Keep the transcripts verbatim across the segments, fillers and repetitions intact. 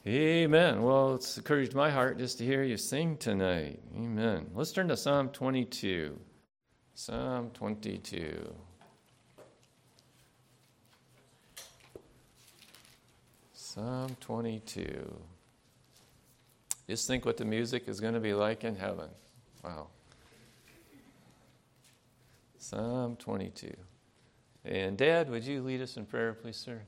Amen. Well, it's encouraged my heart just to hear you sing tonight. Amen. Let's turn to Psalm twenty-two. Psalm twenty-two. Psalm twenty-two. Just think what the music is going to be like in heaven. Wow. Psalm twenty-two. And Dad, would you lead us in prayer, please, sir?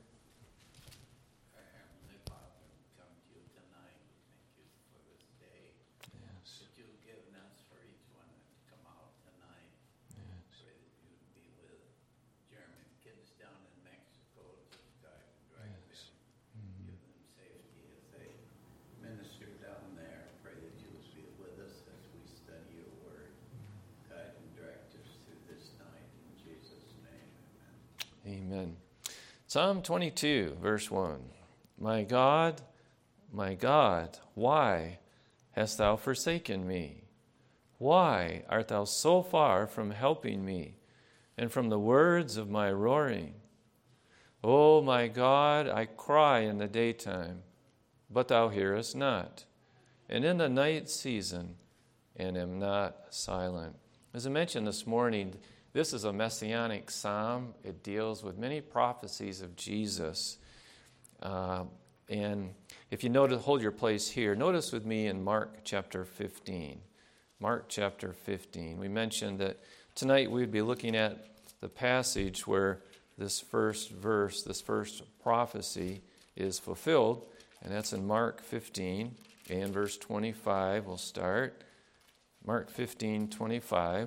Amen. Psalm twenty-two, verse one. My God, my God, why hast thou forsaken me? Why art thou so far from helping me and from the words of my roaring? O my God, I cry in the daytime, but thou hearest not, and in the night season, and am not silent. As I mentioned this morning, this is a messianic psalm. It deals with many prophecies of Jesus. Uh, and if you notice, hold your place here. Notice with me in Mark chapter fifteen. Mark chapter fifteen. We mentioned that tonight we'd be looking at the passage where this first verse, this first prophecy is fulfilled. And that's in Mark fifteen and verse twenty-five. We'll start. Mark fifteen, twenty-five.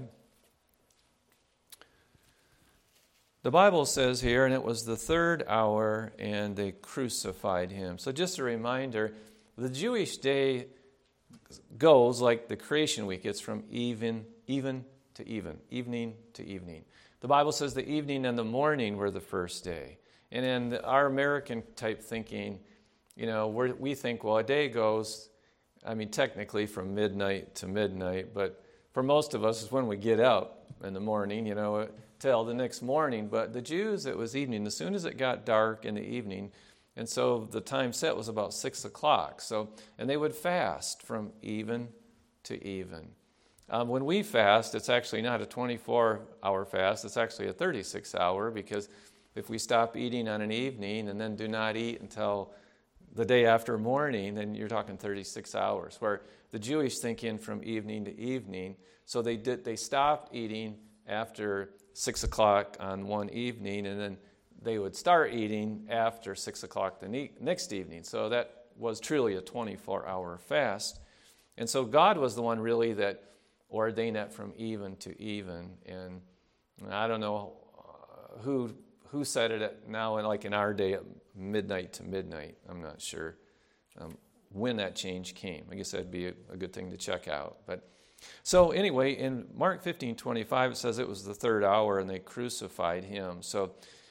The Bible says here, and it was the third hour, and they crucified him. So just a reminder, the Jewish day goes like the creation week. It's from even, even to even, evening to evening. The Bible says the evening and the morning were the first day. And in our American type thinking, you know, we're, we think, well, a day goes, I mean, technically from midnight to midnight, but for most of us, it's when we get up in the morning, you know, till the next morning. But the Jews, it was evening. As soon as it got dark in the evening, and so the time set was about six o'clock. So, and they would fast from even to even. Um, when we fast, it's actually not a twenty-four hour fast. It's actually a thirty-six hour, because if we stop eating on an evening and then do not eat until the day after morning, then you're talking thirty-six hours. Where the Jewish thinking from evening to evening, so they did they stopped eating after six o'clock on one evening, and then they would start eating after six o'clock the ne- next evening. So that was truly a twenty-four hour fast. And so God was the one really that ordained that from even to even. And I don't know uh, who who said it at now, like in our day, at midnight to midnight. I'm not sure um, when that change came. I guess that'd be a, a good thing to check out. But so anyway, in Mark fifteen twenty-five, it says it was the third hour and they crucified him. So,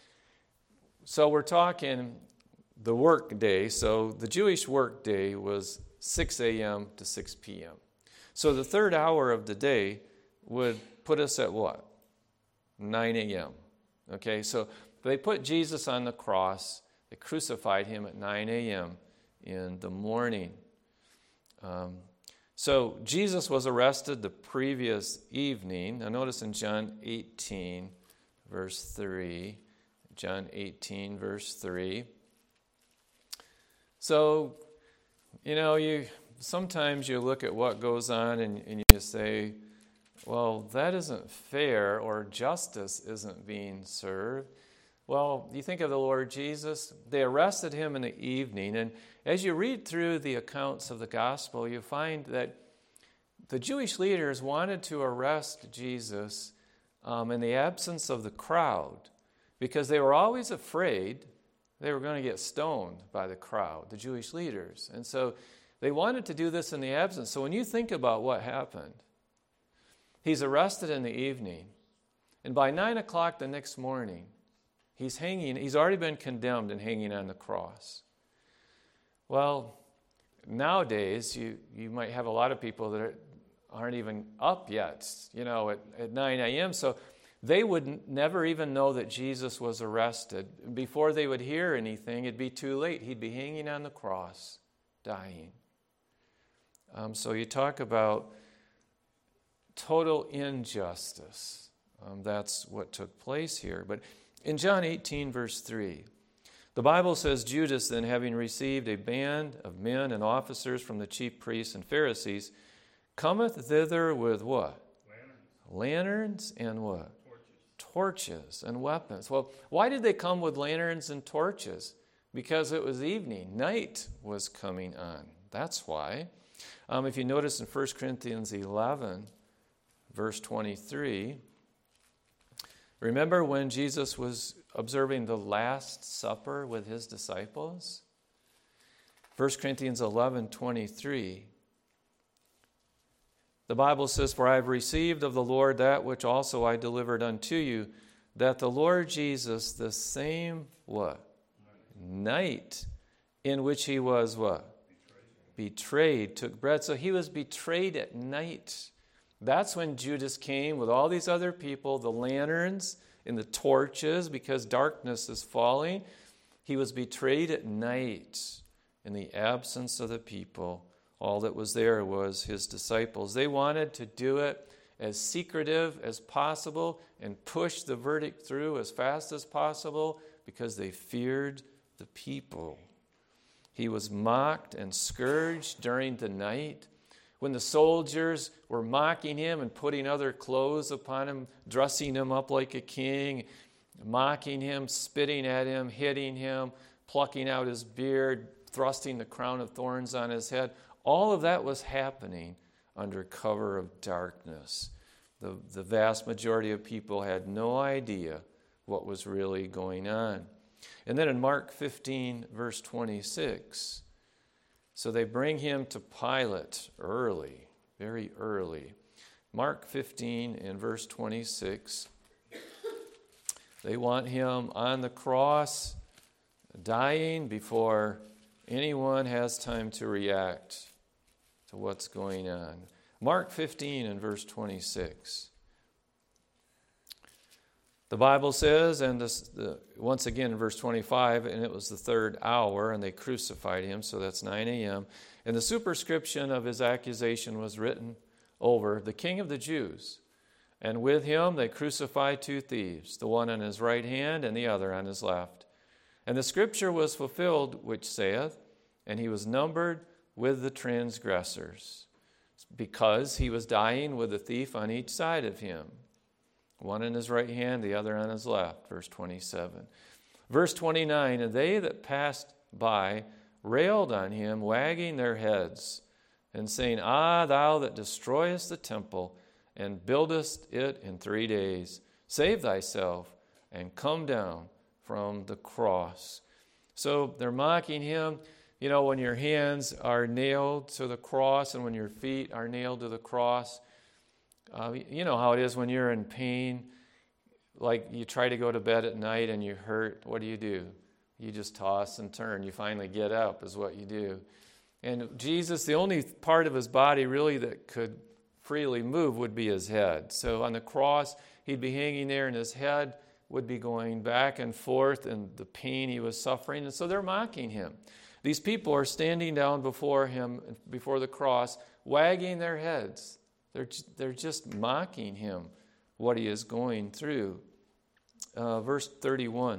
so we're talking the work day. So the Jewish work day was six a.m. to six p.m. So the third hour of the day would put us at what? nine a.m. Okay, so they put Jesus on the cross. They crucified him at nine a.m. in the morning. Um, So Jesus was arrested the previous evening. Now notice in John eighteen, verse three. John eighteen, verse three. So, you know, you sometimes you look at what goes on and, and you say, well, that isn't fair, or justice isn't being served. Well, you think of the Lord Jesus. They arrested him in the evening, and as you read through the accounts of the gospel, you find that the Jewish leaders wanted to arrest Jesus um, in the absence of the crowd, because they were always afraid they were going to get stoned by the crowd, the Jewish leaders. And so they wanted to do this in the absence. So when you think about what happened, he's arrested in the evening, and by nine o'clock the next morning, he's hanging, he's already been condemned and hanging on the cross. Well, nowadays, you, you might have a lot of people that are, aren't even up yet, you know, at, at nine a.m., so they would n- never even know that Jesus was arrested. Before they would hear anything, it'd be too late. He'd be hanging on the cross, dying. Um, so you talk about total injustice. Um, that's what took place here. But in John eighteen, verse three, the Bible says, Judas then, having received a band of men and officers from the chief priests and Pharisees, cometh thither with what? Lanterns. Lanterns and what? Torches. Torches and weapons. Well, why did they come with lanterns and torches? Because it was evening. Night was coming on. That's why. Um, if you notice in First Corinthians eleven, verse twenty-three, remember when Jesus was observing the Last Supper with his disciples? First Corinthians eleven, twenty-three. The Bible says, For I have received of the Lord that which also I delivered unto you, that the Lord Jesus, the same, what? Night in which he was, what? Betrayed. Betrayed, took bread. So he was betrayed at night. That's when Judas came with all these other people, the lanterns and the torches, because darkness is falling. He was betrayed at night in the absence of the people. All that was there was his disciples. They wanted to do it as secretive as possible and push the verdict through as fast as possible because they feared the people. He was mocked and scourged during the night. When the soldiers were mocking him and putting other clothes upon him, dressing him up like a king, mocking him, spitting at him, hitting him, plucking out his beard, thrusting the crown of thorns on his head, all of that was happening under cover of darkness. The, the vast majority of people had no idea what was really going on. And then in Mark fifteen, verse twenty-six, so they bring him to Pilate early, very early. Mark fifteen and verse twenty-six, they want him on the cross, dying before anyone has time to react to what's going on. Mark fifteen and verse twenty-six. The Bible says, and this, the, once again in verse twenty-five, and it was the third hour, and they crucified him, so that's nine a.m. And the superscription of his accusation was written over, the King of the Jews. And with him they crucified two thieves, the one on his right hand and the other on his left. And the scripture was fulfilled, which saith, and he was numbered with the transgressors, because he was dying with a thief on each side of him. One on his right hand, the other on his left, verse twenty-seven. Verse twenty-nine, and they that passed by railed on him, wagging their heads, and saying, Ah, thou that destroyest the temple, and buildest it in three days, save thyself, and come down from the cross. So they're mocking him. You know, when your hands are nailed to the cross and when your feet are nailed to the cross, uh, you know how it is when you're in pain. Like you try to go to bed at night and you hurt. What do you do? You just toss and turn. You finally get up is what you do. And Jesus, the only part of his body really that could freely move would be his head. So on the cross, he'd be hanging there and his head would be going back and forth in the pain he was suffering. And so they're mocking him. These people are standing down before him, before the cross, wagging their heads. They're, they're just mocking him, what he is going through. Uh, verse thirty-one.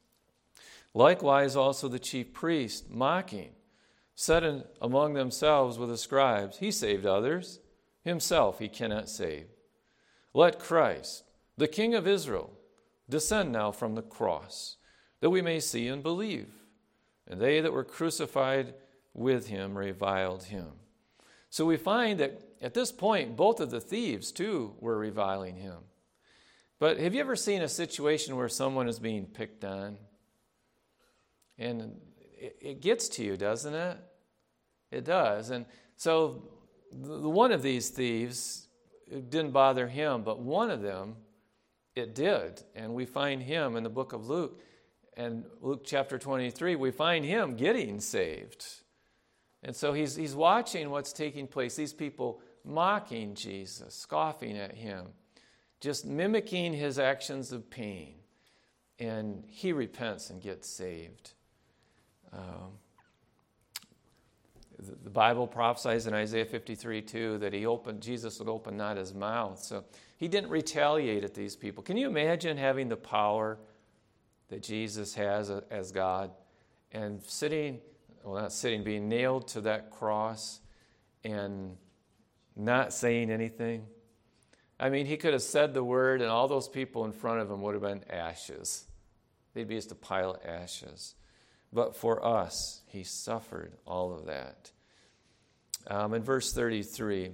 Likewise also the chief priests, mocking, said in, among themselves with the scribes, He saved others, himself he cannot save. Let Christ, the King of Israel, descend now from the cross, that we may see and believe. And they that were crucified with him reviled him. So we find that at this point, both of the thieves, too, were reviling him. But have you ever seen a situation where someone is being picked on? And it, it gets to you, doesn't it? It does. And so the, one of these thieves, it didn't bother him, but one of them, it did. And we find him in the book of Luke. And Luke chapter twenty-three, we find him getting saved. And so he's, he's watching what's taking place. These people mocking Jesus, scoffing at him, just mimicking his actions of pain. And he repents and gets saved. Um, The Bible prophesies in Isaiah fifty-three two that he opened, Jesus would open not his mouth. So he didn't retaliate at these people. Can you imagine having the power that Jesus has as God and sitting, well, not sitting, being nailed to that cross and not saying anything? I mean, he could have said the word and all those people in front of him would have been ashes. They'd be just a pile of ashes. But for us, he suffered all of that. Um, in verse thirty-three,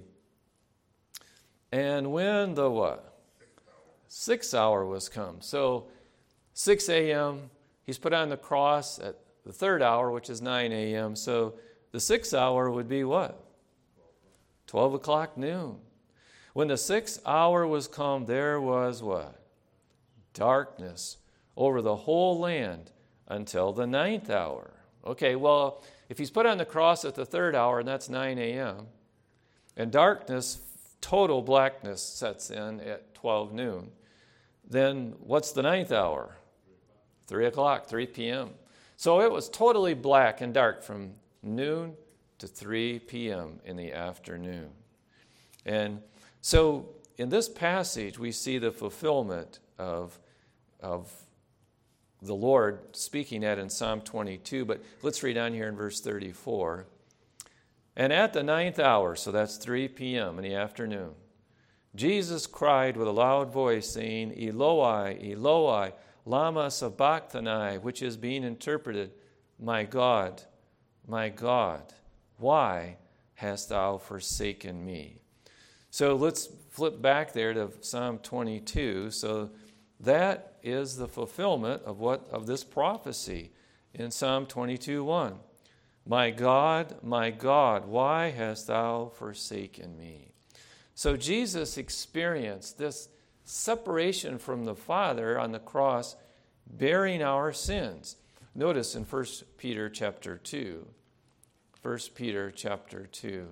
and when the what? Sixth hour was come. So six a.m., he's put on the cross at the third hour, which is nine a.m. So the sixth hour would be what? twelve o'clock noon. When the sixth hour was come, there was what? Darkness over the whole land until the ninth hour. Okay, well, if he's put on the cross at the third hour, and that's nine a.m., and darkness, total blackness sets in at twelve noon, then what's the ninth hour? three o'clock, three p.m. So it was totally black and dark from noon to three p.m. in the afternoon. And so in this passage, we see the fulfillment of, of the Lord speaking that in Psalm twenty-two. But let's read on here in verse thirty-four. And at the ninth hour, so that's three p.m. in the afternoon, Jesus cried with a loud voice, saying, Eloi, Eloi, lama sabachthani, which is being interpreted, My God, my God, why hast thou forsaken me? So let's flip back there to Psalm twenty-two. So that is the fulfillment of what of this prophecy in Psalm twenty-two one. My God, my God, why hast thou forsaken me? So Jesus experienced this separation from the Father on the cross, bearing our sins. Notice in First Peter chapter two. First Peter chapter two.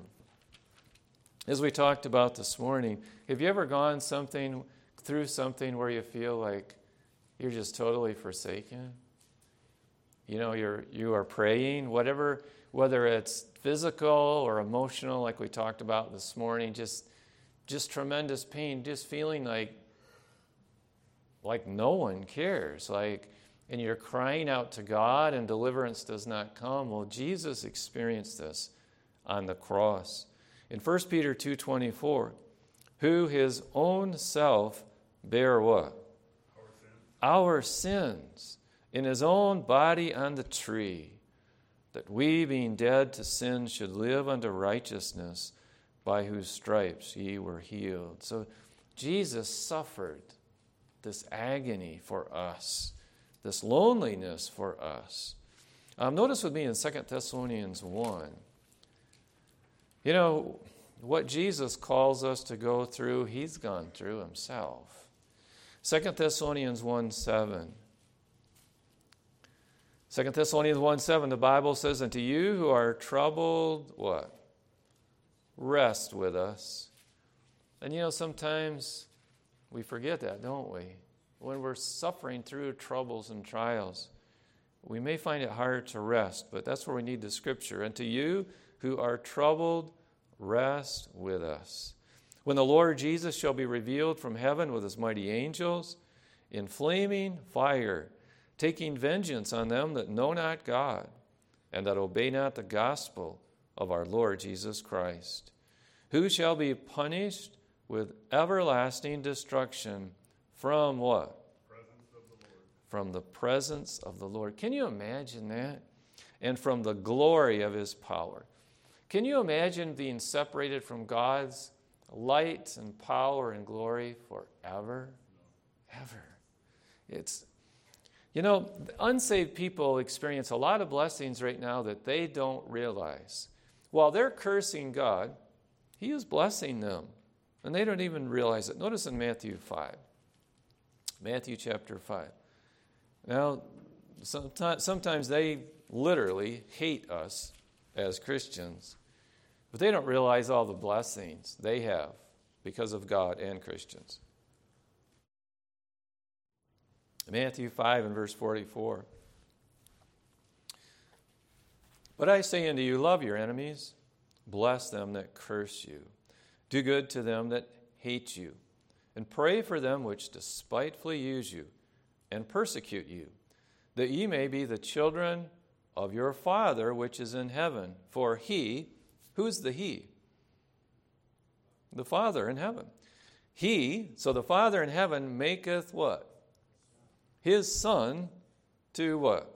As we talked about this morning, have you ever gone something through something where you feel like you're just totally forsaken? You know, you're you are praying, whatever, whether it's physical or emotional, like we talked about this morning, just just tremendous pain, just feeling like like no one cares, like, and you're crying out to God and deliverance does not come. Well, Jesus experienced this on the cross. In First Peter two twenty-four, who his own self bare what? Our sins. Our sins in his own body on the tree, that we, being dead to sin, should live unto righteousness, by whose stripes ye were healed. So Jesus suffered this agony for us, this loneliness for us. Um, notice with me in Second Thessalonians one. You know, what Jesus calls us to go through, he's gone through himself. Second Thessalonians one seven. Second Thessalonians one seven, the Bible says, unto you who are troubled, what? Rest with us. And you know, sometimes we forget that, don't we? When we're suffering through troubles and trials, we may find it hard to rest, but that's where we need the scripture. And to you who are troubled, rest with us. When the Lord Jesus shall be revealed from heaven with his mighty angels, in flaming fire, taking vengeance on them that know not God, and that obey not the gospel of our Lord Jesus Christ, who shall be punished with everlasting destruction from what? Presence of the Lord. From the presence of the Lord. Can you imagine that? And from the glory of his power. Can you imagine being separated from God's light and power and glory forever? No. Ever. It's, you know, unsaved people experience a lot of blessings right now that they don't realize. While they're cursing God, he is blessing them, and they don't even realize it. Notice in Matthew five. Matthew chapter five. Now, sometimes, sometimes they literally hate us as Christians, but they don't realize all the blessings they have because of God and Christians. Matthew five and verse forty-four. But I say unto you, love your enemies, bless them that curse you, do good to them that hate you, and pray for them which despitefully use you and persecute you, that ye may be the children of your Father which is in heaven. For he, who's the he? The Father in heaven. He, so the Father in heaven maketh what? His Son to what?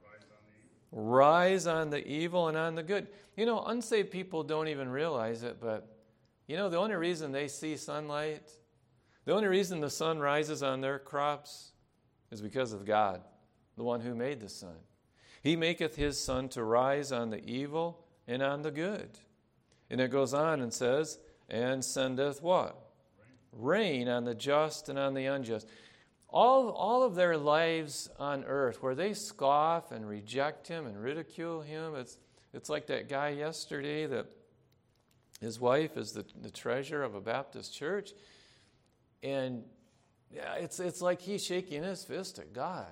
Rise on the evil and on the good. You know, unsaved people don't even realize it, but you know, the only reason they see sunlight, the only reason the sun rises on their crops is because of God, the one who made the sun. He maketh his sun to rise on the evil and on the good. And it goes on and says, and sendeth what? Rain, Rain on the just and on the unjust. All, all of their lives on earth, where they scoff and reject him and ridicule him, it's, it's like that guy yesterday that his wife is the, the treasurer of a Baptist church. And yeah, it's, it's like he's shaking his fist at God.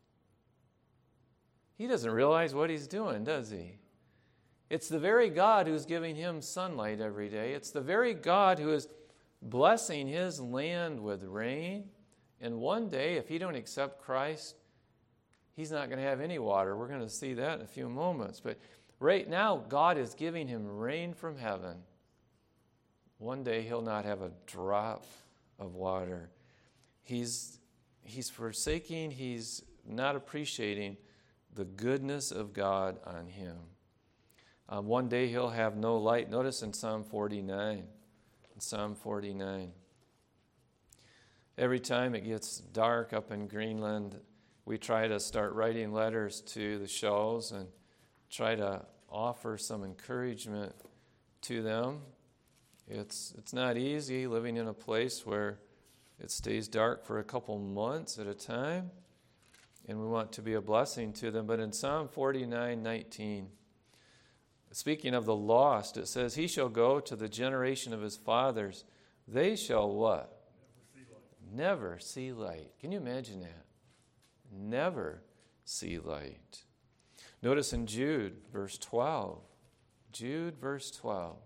He doesn't realize what he's doing, does he? It's the very God who's giving him sunlight every day. It's the very God who is blessing his land with rain. And one day, if he don't accept Christ, he's not going to have any water. We're going to see that in a few moments. But right now, God is giving him rain from heaven. One day, he'll not have a drop of water. He's, he's forsaking, he's not appreciating the goodness of God on him. Um, one day, he'll have no light. Notice in Psalm forty-nine. In Psalm forty-nine. Every time it gets dark up in Greenland, we try to start writing letters to the Shawls and try to offer some encouragement to them. It's it's not easy living in a place where it stays dark for a couple months at a time, and we want to be a blessing to them. But in Psalm forty-nine nineteen, speaking of the lost, it says, he shall go to the generation of his fathers. They shall what? Never see light. Can you imagine that? Never see light. Notice in Jude, verse twelve. Jude, verse twelve.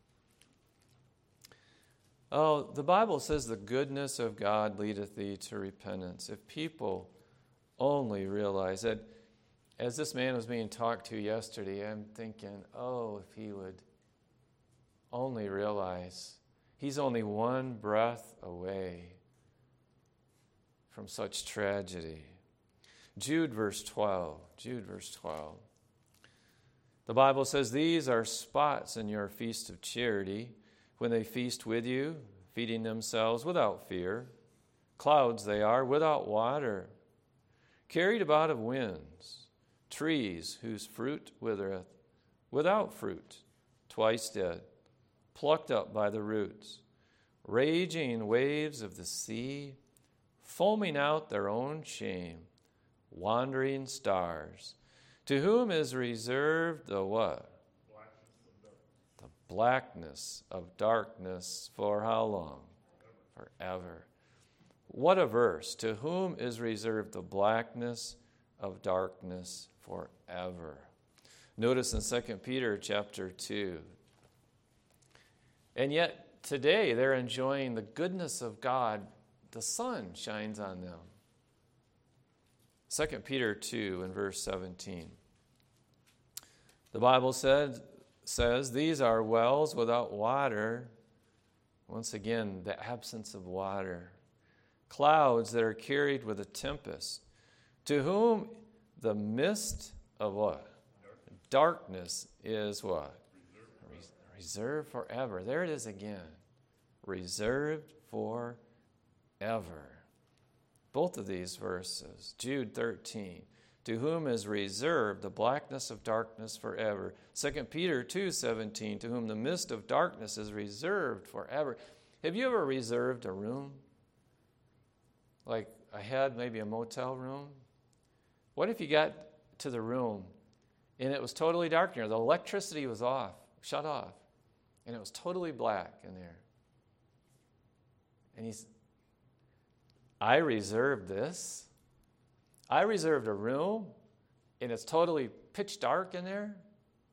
Oh, the Bible says the goodness of God leadeth thee to repentance. If people only realize that, as this man was being talked to yesterday, I'm thinking, oh, if he would only realize he's only one breath away from such tragedy. Jude verse twelve. Jude verse twelve. The Bible says, these are spots in your feast of charity, when they feast with you, feeding themselves without fear. Clouds they are, without water, carried about of winds, trees whose fruit withereth, without fruit, twice dead, plucked up by the roots, raging waves of the sea, foaming out their own shame, wandering stars, to whom is reserved the what? The blackness of darkness for how long? Forever. What a verse. To whom is reserved the blackness of darkness forever. Notice in Second Peter chapter two. And yet today they're enjoying the goodness of God. The sun shines on them. Second Peter two and verse seventeen. The Bible said, says, these are wells without water. Once again, the absence of water. Clouds that are carried with a tempest. To whom the mist of what? Darkness is what? Reserved. Reserved forever. There it is again. Reserved forever. Ever. Both of these verses. Jude thirteen. To whom is reserved the blackness of darkness forever. Second Peter two seventeen. To whom the mist of darkness is reserved forever. Have you ever reserved a room? Like I had maybe a motel room? What if you got to the room and it was totally dark in there? The electricity was off, shut off, and it was totally black in there. And he's I reserved this. I reserved a room, and it's totally pitch dark in there.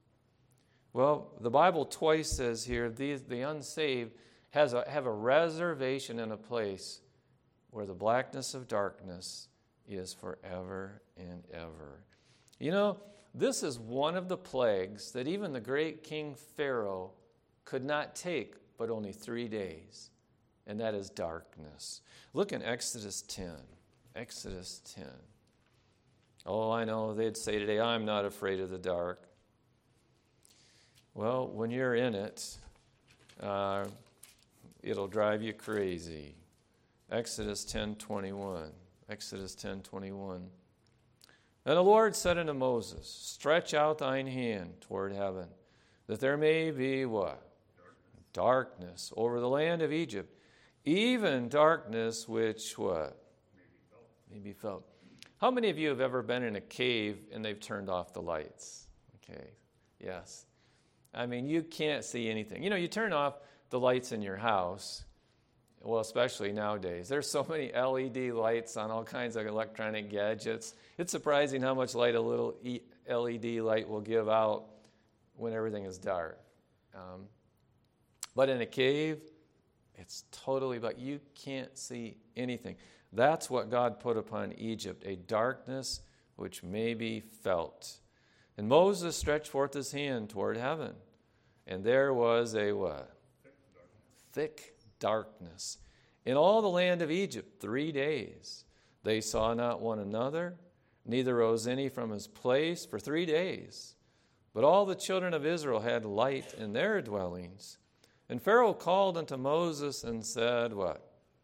Well, the Bible twice says here, these, the unsaved has a, have a reservation in a place where the blackness of darkness is forever and ever. You know, this is one of the plagues that even the great King Pharaoh could not take but only three days, and that is darkness. Look in Exodus ten. Exodus ten. Oh, I know they'd say today, I'm not afraid of the dark. Well, when you're in it, uh, it'll drive you crazy. Exodus ten twenty-one. Exodus ten twenty-one. And the Lord said unto Moses, stretch out thine hand toward heaven, that there may be what? Darkness, darkness over the land of Egypt, even darkness which what? May be felt. May be felt. How many of you have ever been in a cave and they've turned off the lights? Okay, yes. I mean, you can't see anything. You know, you turn off the lights in your house, well, especially nowadays. There's so many L E D lights on all kinds of electronic gadgets. It's surprising how much light a little L E D light will give out when everything is dark. Um, but in a cave, it's totally black. You can't see anything. That's what God put upon Egypt, a darkness which may be felt. And Moses stretched forth his hand toward heaven, and there was a what? Thick darkness in all the land of Egypt three days. They saw not one another, neither rose any from his place for three days. But all the children of Israel had light in their dwellings. And Pharaoh called unto Moses and said, what?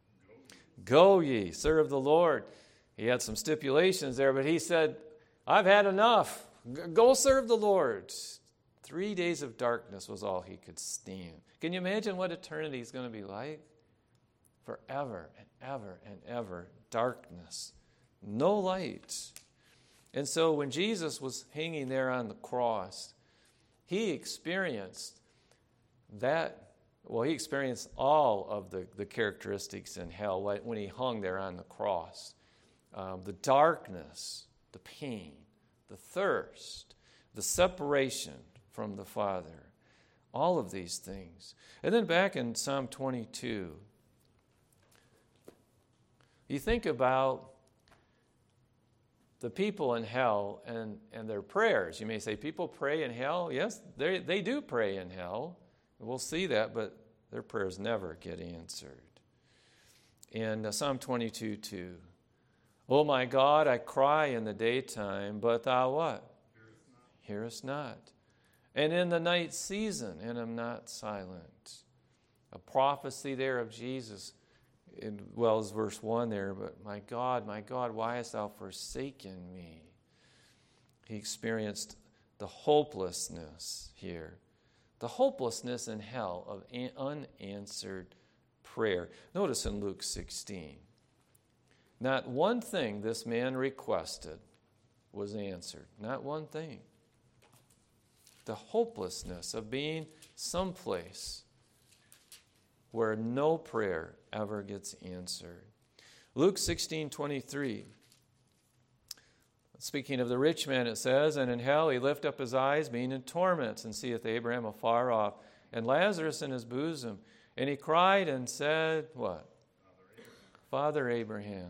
Go ye, serve the Lord. He had some stipulations there, but he said, I've had enough. Go serve the Lord. Three days of darkness was all he could stand. Can you imagine what eternity is going to be like? Forever and ever and ever, darkness, no light. And so when Jesus was hanging there on the cross, he experienced that, well, he experienced all of the, the characteristics in hell when he hung there on the cross. Um, the darkness, the pain, the thirst, the separation from the Father, all of these things. And then back in Psalm twenty-two, you think about the people in hell and, and their prayers. You may say, people pray in hell? Yes, they, they do pray in hell. We'll see that, but their prayers never get answered. In uh, Psalm twenty-two two, O my God, I cry in the daytime, but thou what? Hearest not. Hearest not. And in the night season, and am not silent. A prophecy there of Jesus, in, well as verse one there, but my God, my God, why hast thou forsaken me? He experienced the hopelessness here. The hopelessness in hell of an unanswered prayer. Notice in Luke sixteen, not one thing this man requested was answered. Not one thing. The hopelessness of being someplace where no prayer ever gets answered. Luke sixteen twenty-three. Speaking of the rich man, it says, and in hell he lift up his eyes, being in torments, and seeth Abraham afar off, and Lazarus in his bosom. And he cried and said, what? Father Abraham. Father Abraham.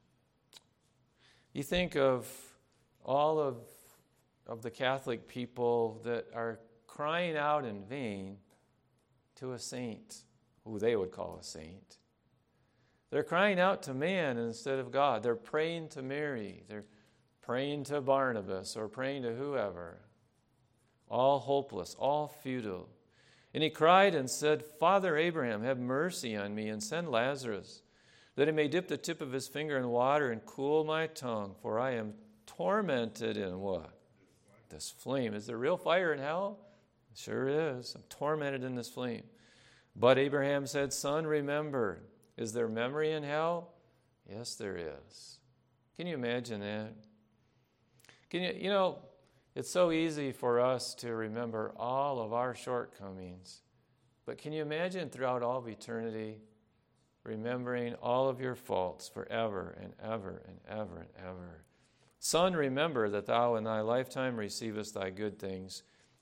You think of all of, of the Catholic people that are crying out in vain to a saint, who they would call a saint. They're crying out to man instead of God. They're praying to Mary. They're praying to Barnabas or praying to whoever. All hopeless, all futile. And he cried and said, Father Abraham, have mercy on me and send Lazarus, that he may dip the tip of his finger in water and cool my tongue, for I am tormented in what? This flame. Is there real fire in hell? Sure is. I'm tormented in this flame. But Abraham said, Son, remember, is there memory in hell? Yes, there is. Can you imagine that? Can you, you know, it's so easy for us to remember all of our shortcomings. But can you imagine throughout all of eternity remembering all of your faults forever and ever and ever and ever? Son, remember that thou in thy lifetime receivest thy good things,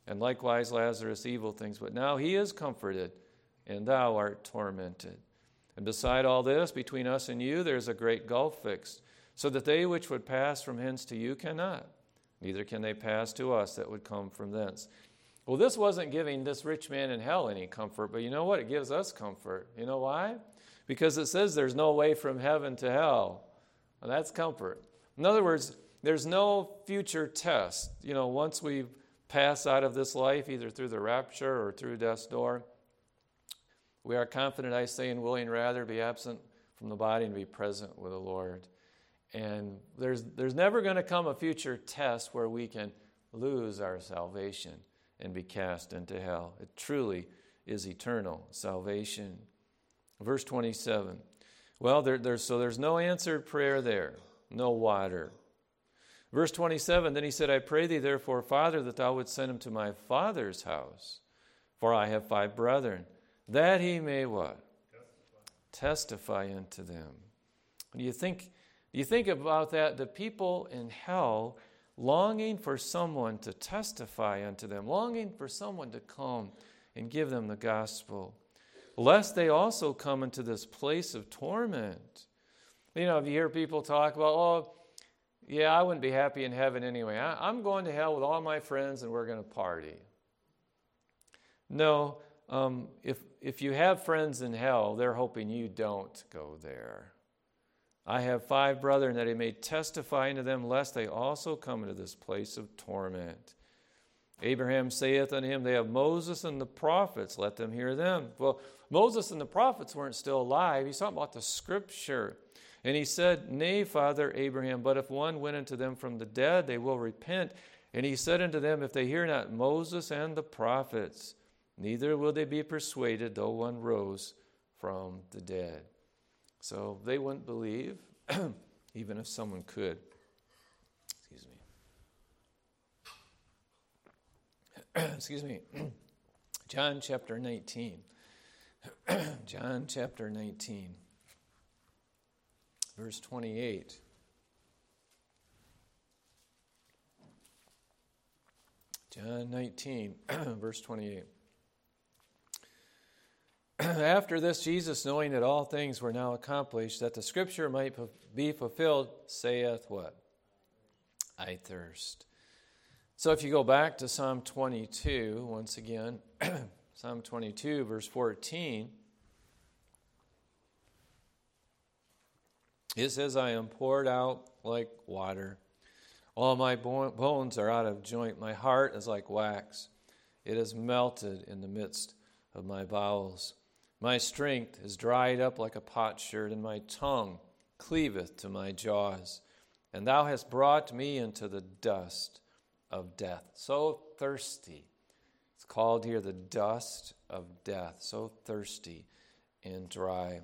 and likewise Lazarus evil things. But now he is comforted, and thou art tormented. And beside all this, between us and you, there is a great gulf fixed, so that they which would pass from hence to you cannot, neither can they pass to us that would come from thence. Well, this wasn't giving this rich man in hell any comfort, but you know what? It gives us comfort. You know why? Because it says there's no way from heaven to hell. And that's comfort. In other words, there's no future test. You know, once we pass out of this life, either through the rapture or through death's door, we are confident, I say, and willing rather be absent from the body and be present with the Lord. And there's there's never going to come a future test where we can lose our salvation and be cast into hell. It truly is eternal salvation. Verse twenty-seven. Well, there, there's so there's no answered prayer there, no water. Verse twenty-seven, then he said, I pray thee therefore, Father, that thou wouldst send him to my father's house, for I have five brethren, that he may what? Testify, Testify unto them. Do you think, do you think about that? The people in hell longing for someone to testify unto them, longing for someone to come and give them the gospel, lest they also come into this place of torment. You know, if you hear people talk about, oh, yeah, I wouldn't be happy in heaven anyway. I, I'm going to hell with all my friends and we're going to party. No, um, if if you have friends in hell, they're hoping you don't go there. I have five brethren that he may testify unto them, lest they also come into this place of torment. Abraham saith unto him, they have Moses and the prophets, let them hear them. Well, Moses and the prophets weren't still alive. He's talking about the scripture. And he said, Nay, Father Abraham, but if one went unto them from the dead, they will repent. And he said unto them, If they hear not Moses and the prophets, neither will they be persuaded, though one rose from the dead. So they wouldn't believe, even if someone could. Excuse me. Excuse me. John chapter nineteen. John chapter nineteen. Verse twenty-eight. John nineteen, verse twenty-eight. After this, Jesus, knowing that all things were now accomplished, that the scripture might be fulfilled, saith what? I thirst. So if you go back to Psalm twenty-two, once again, Psalm twenty-two, verse fourteen, it says, I am poured out like water. All my bones are out of joint. My heart is like wax. It is melted in the midst of my bowels. My strength is dried up like a potsherd, and my tongue cleaveth to my jaws. And thou hast brought me into the dust of death. So thirsty. It's called here the dust of death. So thirsty and dry.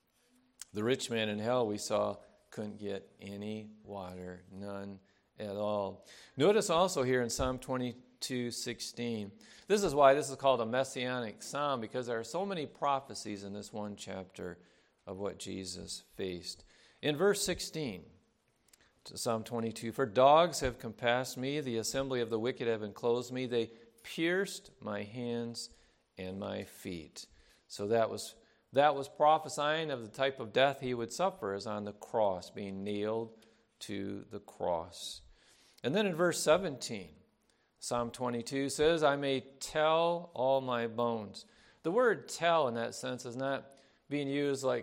The rich man in hell, we saw, couldn't get any water, none at all. Notice also here in Psalm twenty-two sixteen, this is why this is called a messianic psalm, because there are so many prophecies in this one chapter of what Jesus faced. In verse sixteen, to Psalm twenty-two, for dogs have compassed me, the assembly of the wicked have enclosed me, they pierced my hands and my feet. So that was That was prophesying of the type of death he would suffer as on the cross, being nailed to the cross. And then in verse seventeen, Psalm twenty-two says, I may tell all my bones. The word tell in that sense is not being used like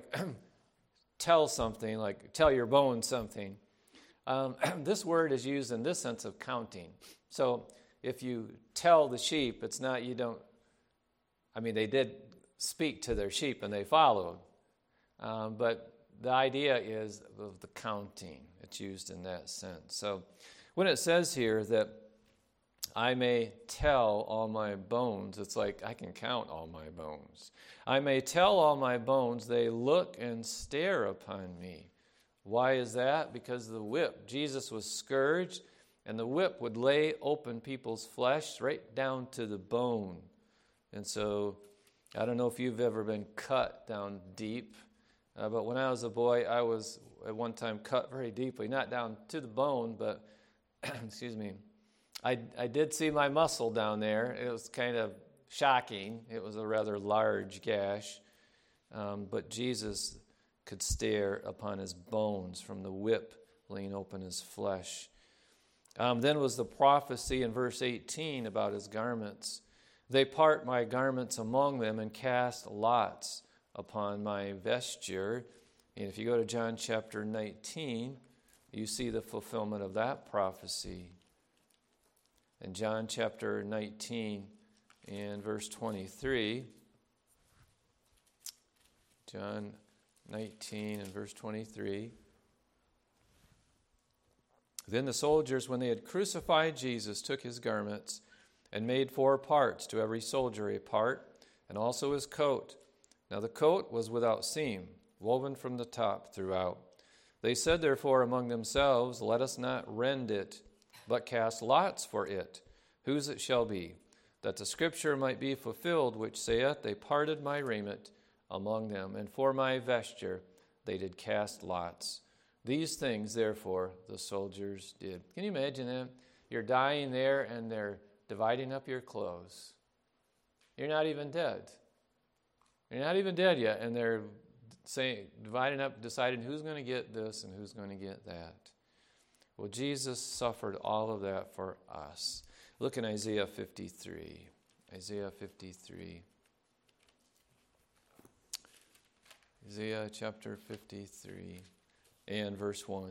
tell something, like tell your bones something. Um, this word is used in this sense of counting. So if you tell the sheep, it's not, you don't, I mean, they did speak to their sheep and they followed. Um, but the idea is of the counting. It's used in that sense. So when it says here that I may tell all my bones, it's like I can count all my bones. I may tell all my bones, they look and stare upon me. Why is that? Because the whip, Jesus was scourged, and the whip would lay open people's flesh right down to the bone. And so I don't know if you've ever been cut down deep, uh, but when I was a boy, I was at one time cut very deeply, not down to the bone, but, excuse me, I, I did see my muscle down there. It was kind of shocking. It was a rather large gash. Um, but Jesus could stare upon his bones from the whip laying open his flesh. Um, then was the prophecy in verse eighteen about his garments. They part my garments among them and cast lots upon my vesture. And if you go to John chapter nineteen, you see the fulfillment of that prophecy. In John chapter nineteen and verse twenty-three, John nineteen and verse twenty-three, then the soldiers, when they had crucified Jesus, took his garments and made four parts, to every soldier a part, and also his coat. Now the coat was without seam, woven from the top throughout. They said therefore among themselves, let us not rend it, but cast lots for it, whose it shall be, that the scripture might be fulfilled, which saith, they parted my raiment among them, and for my vesture they did cast lots. These things, therefore, the soldiers did. Can you imagine that? You're dying there, and they're dividing up your clothes. You're not even dead. You're not even dead yet, and they're saying, dividing up, deciding who's going to get this and who's going to get that. Well, Jesus suffered all of that for us. Look in Isaiah fifty-three. Isaiah fifty-three. Isaiah chapter fifty-three and verse one.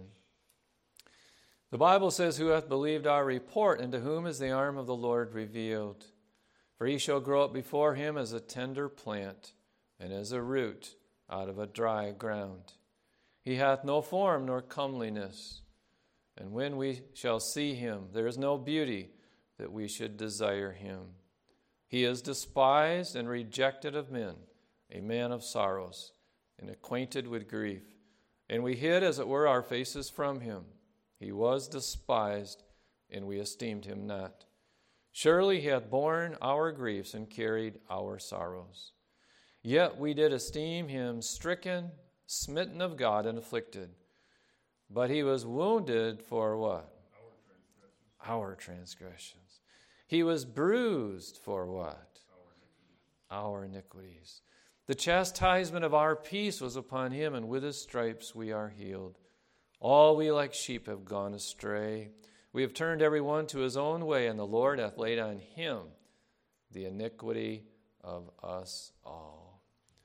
The Bible says, who hath believed our report, and to whom is the arm of the Lord revealed? For he shall grow up before him as a tender plant, and as a root out of a dry ground. He hath no form nor comeliness, and when we shall see him, there is no beauty that we should desire him. He is despised and rejected of men, a man of sorrows, and acquainted with grief. And we hid, as it were, our faces from him. He was despised, and we esteemed him not. Surely he hath borne our griefs and carried our sorrows. Yet we did esteem him stricken, smitten of God, and afflicted. But he was wounded for what? Our transgressions. Our transgressions. He was bruised for what? Our iniquities. Our iniquities. The chastisement of our peace was upon him, and with his stripes we are healed. All we like sheep have gone astray. We have turned every one to his own way, and the Lord hath laid on him the iniquity of us all.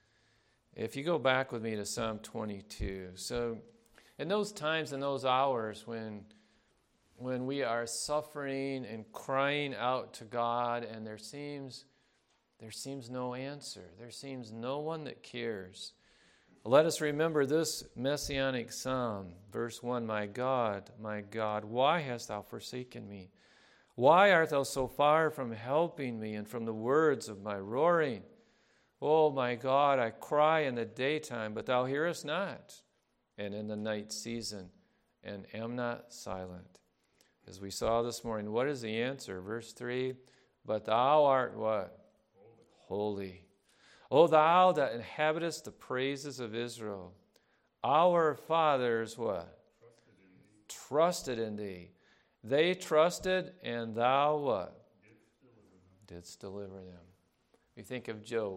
If you go back with me to Psalm twenty-two. So in those times, in those hours when, when we are suffering and crying out to God, and there seems, there seems no answer. There seems no one that cares. Let us remember this messianic psalm, verse one, my God, my God, why hast thou forsaken me? Why art thou so far from helping me and from the words of my roaring? Oh, my God, I cry in the daytime, but thou hearest not, and in the night season, and am not silent. As we saw this morning, what is the answer? Verse three, but thou art what? Holy. Holy. O thou that inhabitest the praises of Israel, our fathers what? Trusted in thee. Trusted in thee. They trusted, and thou what? Didst deliver them. Didst deliver them. We think of Job.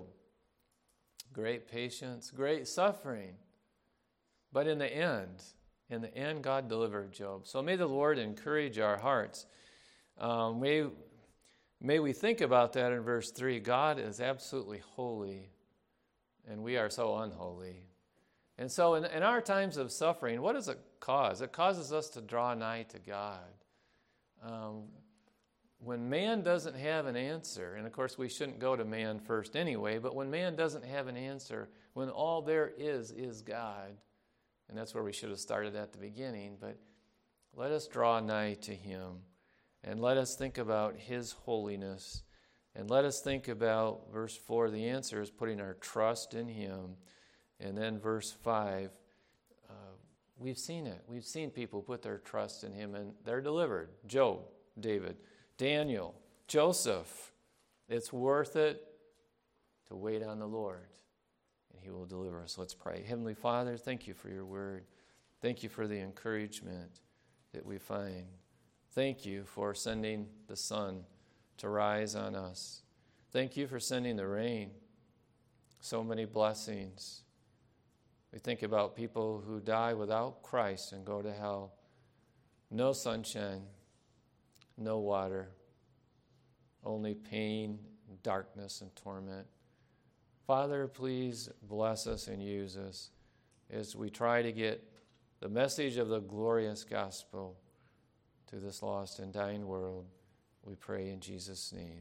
Great patience, great suffering. But in the end, in the end, God delivered Job. So may the Lord encourage our hearts. Um, may May we think about that in verse three. God is absolutely holy, and we are so unholy. And so in, in our times of suffering, what does it cause? It causes us to draw nigh to God. Um, when man doesn't have an answer, and of course we shouldn't go to man first anyway, but when man doesn't have an answer, when all there is is God, and that's where we should have started at the beginning, but let us draw nigh to him. And let us think about his holiness. And let us think about, verse four, the answer is putting our trust in him. And then verse five, uh, we've seen it. We've seen people put their trust in him, and they're delivered. Job, David, Daniel, Joseph. It's worth it to wait on the Lord, and he will deliver us. Let's pray. Heavenly Father, thank you for your word. Thank you for the encouragement that we find Thank you for sending the sun to rise on us. Thank you for sending the rain. So many blessings. We think about people who die without Christ and go to hell. No sunshine, no water, only pain, darkness, and torment. Father, please bless us and use us as we try to get the message of the glorious gospel to this lost and dying world. We pray in Jesus' name.